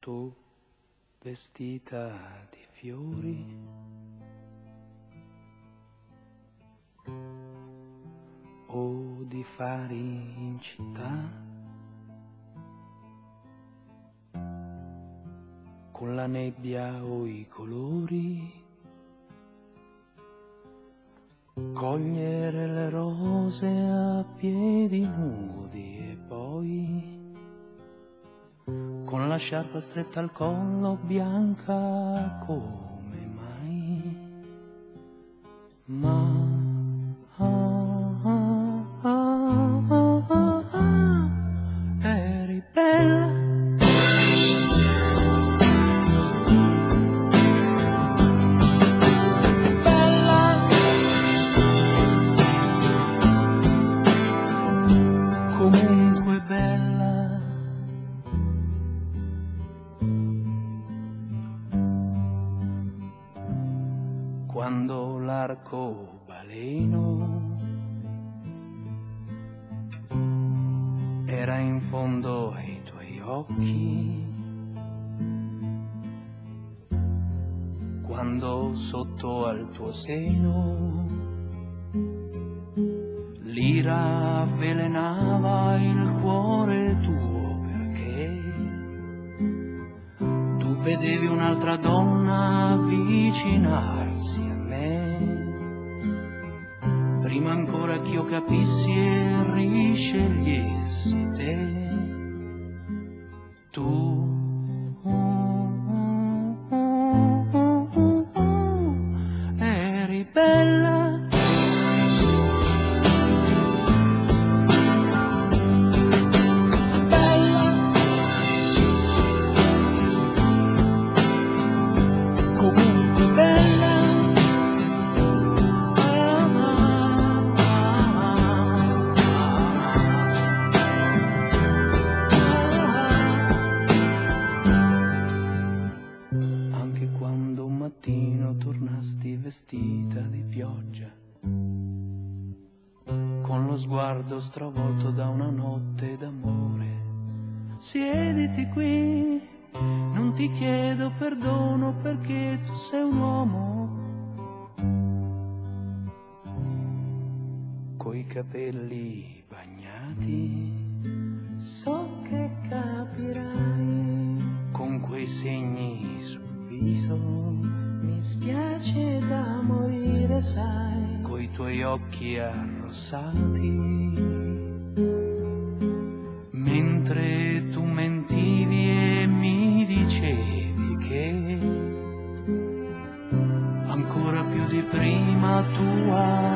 tu vestita di fiori, o di fari in città, con la nebbia o i colori, cogliere le rose a piedi nudi e poi con la sciarpa stretta al collo, bianca come mai. Ma eri bella, bella, comunque bella. Quando l'arcobaleno era in fondo ai tuoi occhi, quando sotto al tuo seno l'ira avvelenava il cuore tuo, perché tu vedevi un'altra donna avvicinarsi a me, prima ancora che io capissi e riscegliessi te. Tu eri bella, bella, comunque bella. Anche quando un mattino tornasti vestita di pioggia, con lo sguardo stravolto da una notte d'amore. Siediti qui, non ti chiedo perdono perché tu sei un uomo coi capelli bagnati. So che capirai, con quei segni sul viso, mi spiace da morire, sai, coi tuoi occhi arrossati, mentre tu mentivi e mi dicevi che ancora più di prima tu